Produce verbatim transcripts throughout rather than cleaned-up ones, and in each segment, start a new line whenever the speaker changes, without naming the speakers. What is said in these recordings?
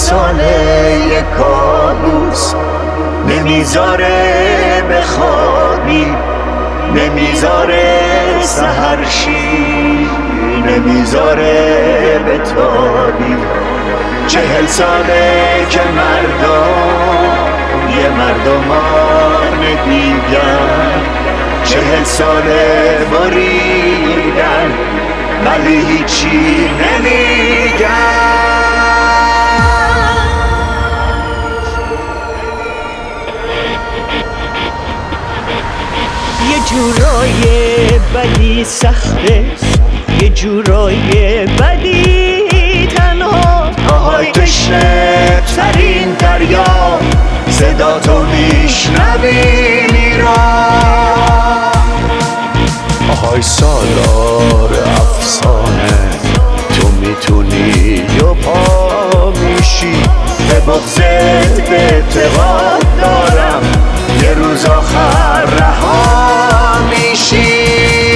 ساله یک کابوس نمیذاره بخوابی، نمیذاره سحرشی، نمیذاره بتابی. چهل ساله که مردم یه مردمان دیگر، چهل ساله بریدن ولی هیچی نمیگن.
یه جورای بدی سخته، یه جورای بدی تنها.
آهای تشنه ترین دریا، صدا تو میشنوی میران. آهای سالار افسانه، تو میتونی و پا میشی. به بغضت به اعتقاد دارم یه روز آخر رها میشی.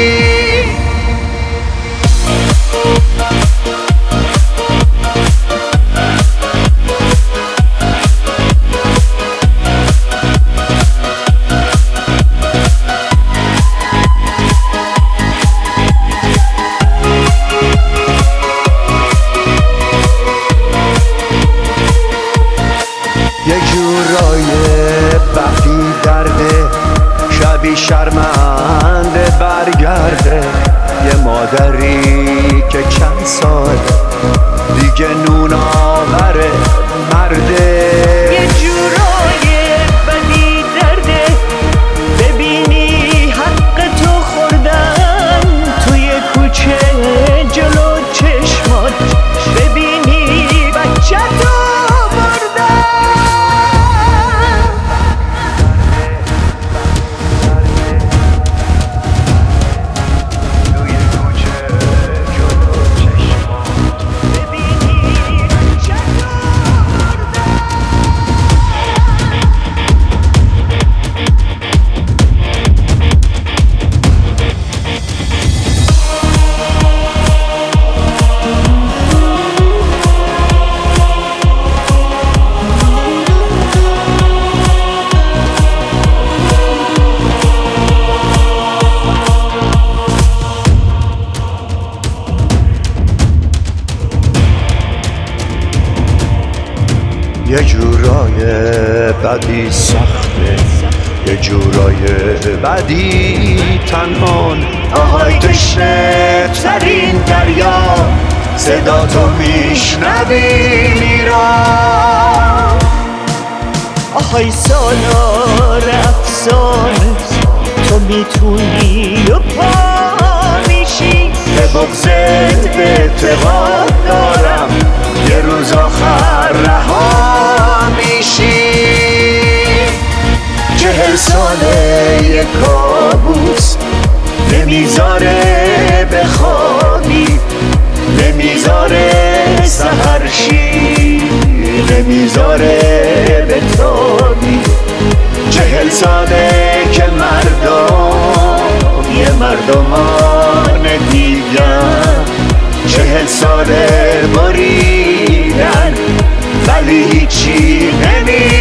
یه جورای بخی درده، شبی شرمنده برگرده. یه مادری که چند سال دیگه نون آوره مرده.
یه جورای بدی درده، ببینی حق تو خوردن توی کوچه جلو چشمات، ببینی بچه تو
یه جورای بدی سخته، یه جورای بدی تنهان. آهای تشنه ترین دریا، صدا تو میشنوی میران.
آهای سالار افسانه، تو میتونی و پا میشی.
به بغضت به اعتقاد دارم یه روز آخر رها میشی. چهل ساله یک کابوس نمیذاره بخوابی، نمیذاره سحرشی، نمیذاره بتابی. چهل ساله که مردم یه مردمان دیگر، چهل ساله بریدن ولی هیچی نمی